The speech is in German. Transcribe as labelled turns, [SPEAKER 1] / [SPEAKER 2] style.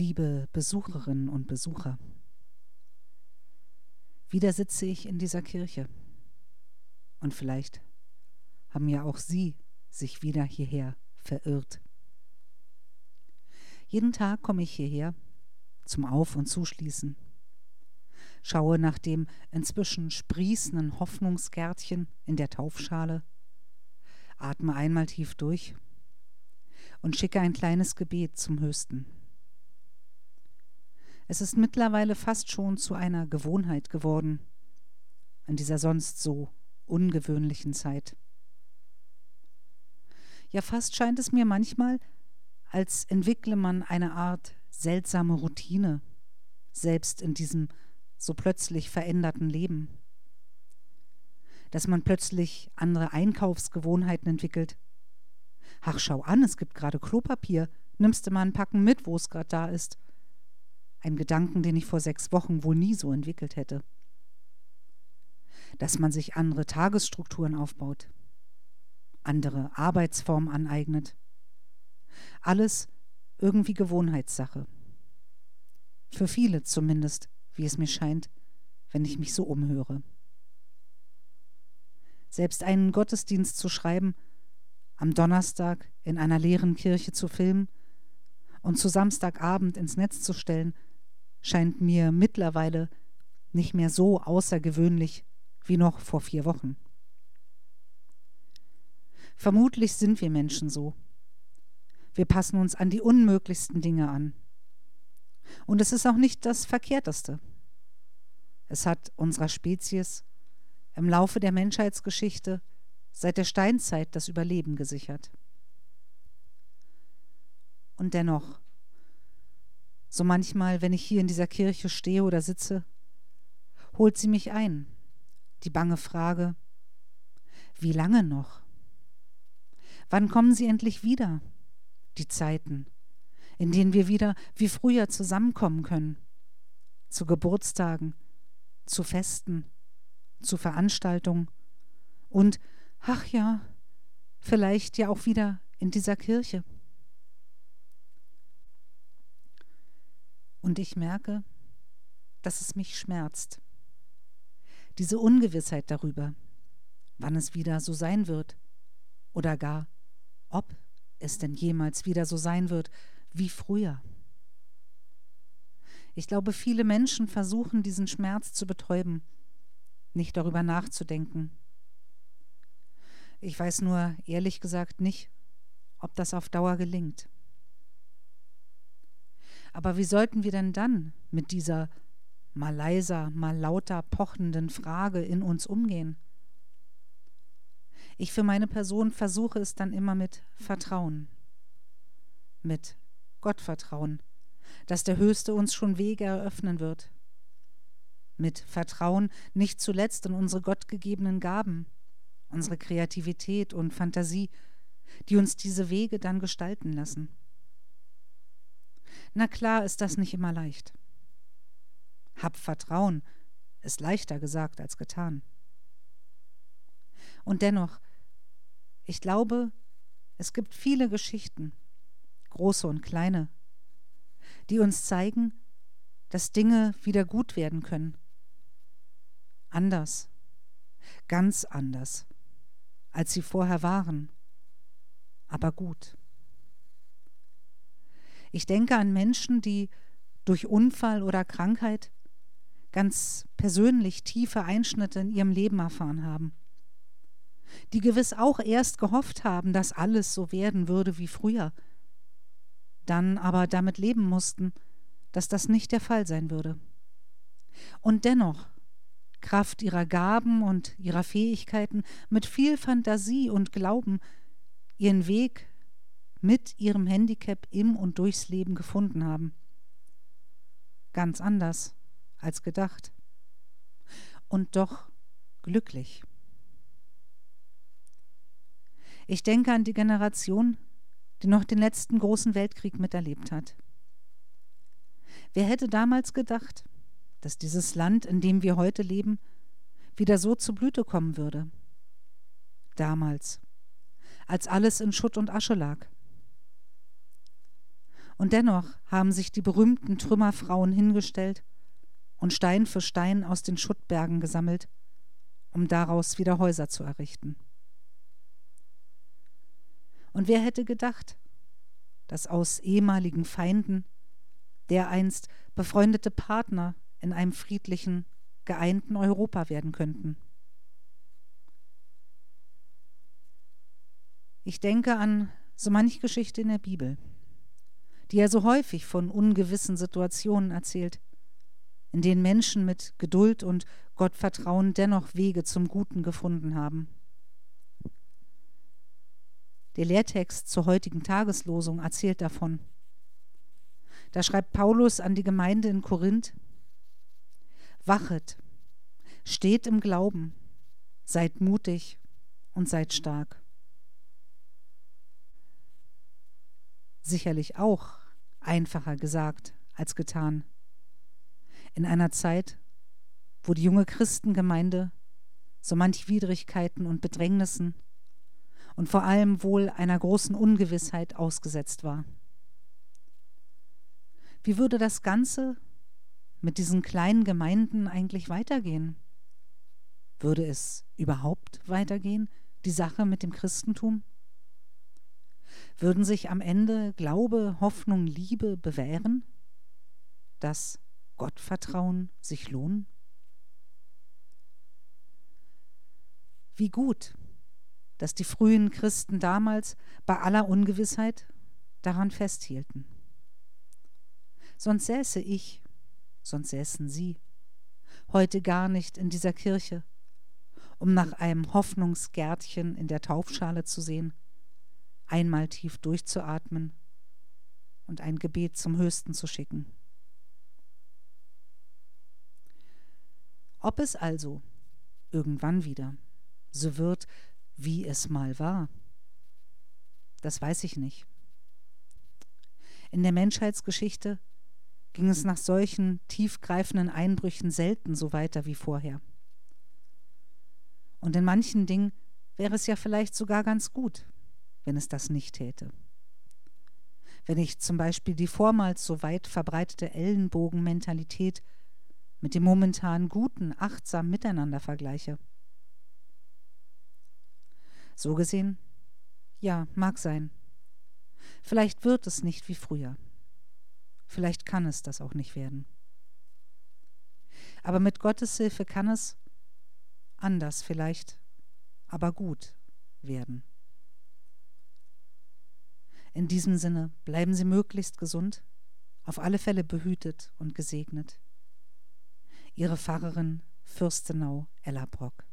[SPEAKER 1] liebe Besucherinnen und Besucher, wieder sitze ich in dieser Kirche und vielleicht haben ja auch Sie sich wieder hierher verirrt. Jeden Tag komme ich hierher zum Auf- und Zuschließen, schaue nach dem inzwischen sprießenden Hoffnungsgärtchen in der Taufschale, atme einmal tief durch und schicke ein kleines Gebet zum Höchsten. Es ist mittlerweile fast schon zu einer Gewohnheit geworden, in dieser sonst so ungewöhnlichen Zeit. Ja, fast scheint es mir manchmal, als entwickle man eine Art seltsame Routine, selbst in diesem so plötzlich veränderten Leben. Dass man plötzlich andere Einkaufsgewohnheiten entwickelt. Ach, schau an, es gibt gerade Klopapier, nimmst du mal ein Packen mit, wo es gerade da ist. Ein Gedanken, den ich vor 6 Wochen wohl nie so entwickelt hätte. Dass man sich andere Tagesstrukturen aufbaut, andere Arbeitsformen aneignet. Alles irgendwie Gewohnheitssache. Für viele zumindest, wie es mir scheint, wenn ich mich so umhöre. Selbst einen Gottesdienst zu schreiben, am Donnerstag in einer leeren Kirche zu filmen und zu Samstagabend ins Netz zu stellen, scheint mir mittlerweile nicht mehr so außergewöhnlich wie noch vor 4 Wochen. Vermutlich sind wir Menschen so. Wir passen uns an die unmöglichsten Dinge an. Und es ist auch nicht das Verkehrteste. Es hat unserer Spezies im Laufe der Menschheitsgeschichte seit der Steinzeit das Überleben gesichert. Und dennoch, so manchmal, wenn ich hier in dieser Kirche stehe oder sitze, holt sie mich ein, die bange Frage, wie lange noch? Wann kommen sie endlich wieder, die Zeiten, in denen wir wieder wie früher zusammenkommen können, zu Geburtstagen, zu Festen, zu Veranstaltungen und, ach ja, vielleicht ja auch wieder in dieser Kirche. Und ich merke, dass es mich schmerzt. Diese Ungewissheit darüber, wann es wieder so sein wird oder gar, ob es denn jemals wieder so sein wird wie früher. Ich glaube, viele Menschen versuchen, diesen Schmerz zu betäuben, nicht darüber nachzudenken. Ich weiß nur ehrlich gesagt nicht, ob das auf Dauer gelingt. Aber wie sollten wir denn dann mit dieser mal leiser, mal lauter pochenden Frage in uns umgehen? Ich für meine Person versuche es dann immer mit Vertrauen, mit Gottvertrauen, dass der Höchste uns schon Wege eröffnen wird, mit Vertrauen nicht zuletzt in unsere gottgegebenen Gaben, unsere Kreativität und Fantasie, die uns diese Wege dann gestalten lassen. Na klar ist das nicht immer leicht. Hab Vertrauen ist leichter gesagt als getan. Und dennoch, ich glaube, es gibt viele Geschichten, große und kleine, die uns zeigen, dass Dinge wieder gut werden können. Anders, ganz anders, als sie vorher waren, aber gut. Ich denke an Menschen, die durch Unfall oder Krankheit ganz persönlich tiefe Einschnitte in ihrem Leben erfahren haben, die gewiss auch erst gehofft haben, dass alles so werden würde wie früher, dann aber damit leben mussten, dass das nicht der Fall sein würde. Und dennoch, Kraft ihrer Gaben und ihrer Fähigkeiten, mit viel Fantasie und Glauben, ihren Weg mit ihrem Handicap im und durchs Leben gefunden haben. Ganz anders als gedacht. Und doch glücklich. Ich denke an die Generation, die noch den letzten großen Weltkrieg miterlebt hat. Wer hätte damals gedacht, dass dieses Land, in dem wir heute leben, wieder so zur Blüte kommen würde? Damals, als alles in Schutt und Asche lag. Und dennoch haben sich die berühmten Trümmerfrauen hingestellt und Stein für Stein aus den Schuttbergen gesammelt, um daraus wieder Häuser zu errichten. Und wer hätte gedacht, dass aus ehemaligen Feinden dereinst befreundete Partner in einem friedlichen, geeinten Europa werden könnten? Ich denke an so manche Geschichte in der Bibel, die ja so häufig von ungewissen Situationen erzählt, in denen Menschen mit Geduld und Gottvertrauen dennoch Wege zum Guten gefunden haben. Der Lehrtext zur heutigen Tageslosung erzählt davon. Da schreibt Paulus an die Gemeinde in Korinth: Wachet, steht im Glauben, seid mutig und seid stark. Sicherlich auch einfacher gesagt als getan. In einer Zeit, wo die junge Christengemeinde so manch Widrigkeiten und Bedrängnissen und vor allem wohl einer großen Ungewissheit ausgesetzt war. Wie würde das Ganze mit diesen kleinen Gemeinden eigentlich weitergehen? Würde es überhaupt weitergehen, die Sache mit dem Christentum? Würden sich am Ende Glaube, Hoffnung, Liebe bewähren? Das Gottvertrauen sich lohnen? Wie gut, dass die frühen Christen damals bei aller Ungewissheit daran festhielten. Sonst säße ich, sonst säßen Sie heute gar nicht in dieser Kirche, um nach einem Hoffnungsgärtchen in der Taufschale zu sehen, einmal tief durchzuatmen und ein Gebet zum Höchsten zu schicken. Ob es also irgendwann wieder so wird, wie es mal war, das weiß ich nicht. In der Menschheitsgeschichte ging es nach solchen tiefgreifenden Einbrüchen selten so weiter wie vorher. Und in manchen Dingen wäre es ja vielleicht sogar ganz gut, wenn es das nicht täte. Wenn ich zum Beispiel die vormals so weit verbreitete Ellenbogenmentalität mit dem momentan guten, achtsamen Miteinander vergleiche. So gesehen, ja, mag sein. Vielleicht wird es nicht wie früher. Vielleicht kann es das auch nicht werden. Aber mit Gottes Hilfe kann es anders vielleicht, aber gut werden. In diesem Sinne bleiben Sie möglichst gesund, auf alle Fälle behütet und gesegnet. Ihre Pfarrerin Fürstenau Ella Brock.